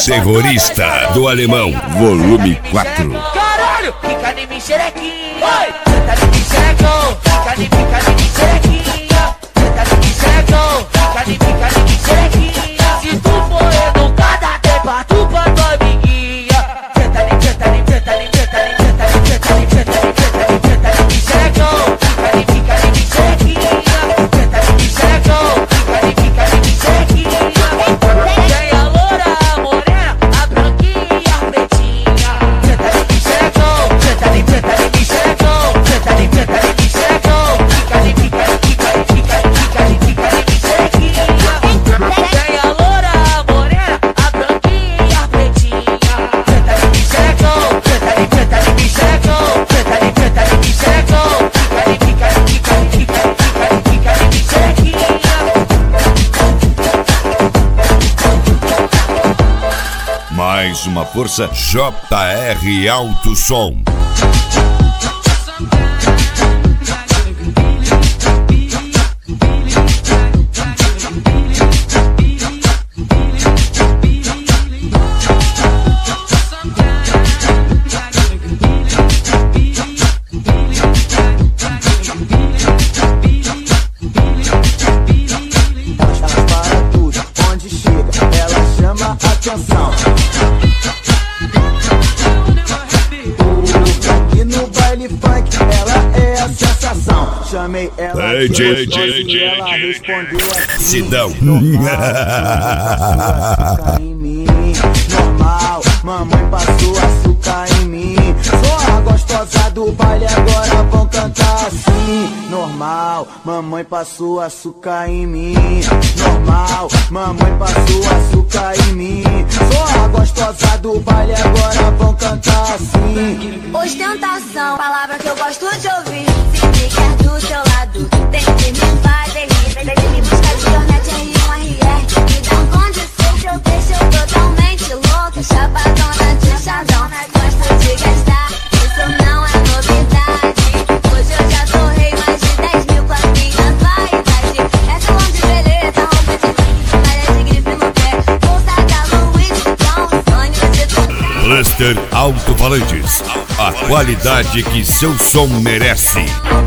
Terrorista do Alemão, volume 4. Caralho, fica de mim xerequinha. Senta de mim xerecão, fica de mim xerequinha. Senta de mim xerecão, fica de mim xerequinha. Se tu for educada, tem pra tu pra tua amiguinha. Senta de mim xerecão, fica de mim xerequinha. Senta de mim xerecão, fica de mim xerequinha. Tem a loura, a morena, a branquinha e a pretinha. Senta de mim xerecão, senta de mim xerecão. Senta de mim xerecão, fica de mim xerequinha. Tem a loura, a morena, a branquinha e a pretinha. Senta de mim xerecão, senta de mim xerecão. Senta de mim xerecão, fica de mim xerequinha. Mais uma força JR Alto Som. Atenção. E no baile funk ela é a sensação. Chamei ela DJ ela respondeu assim. Sidão. Normal, mamãe passou açúcar em mim. Sou a gostosa do baile, agora vão cantar assim. Normal, mamãe passou açúcar em mim. Normal, mamãe passou açúcar em mim. Sou a gostosa do baile, agora vão cantar assim. Ostentação, palavra que eu gosto de ouvir. Se me quer do seu lado, tem que me fazer rir. Tem que me buscar de tornete em R1RR. Me dá condição que eu deixo totalmente louca. Chapadona de chazão, gosto de gastar. Isso não é novidade. Hoje eu já torrei mais de 10 mil com a minha vaidade. É salão de beleza, roupa de mim, malha de grife no pé. Bolsa da Louis Vuitton, sonho de tocar. Cluster Alto-Falantes, a qualidade que seu som merece.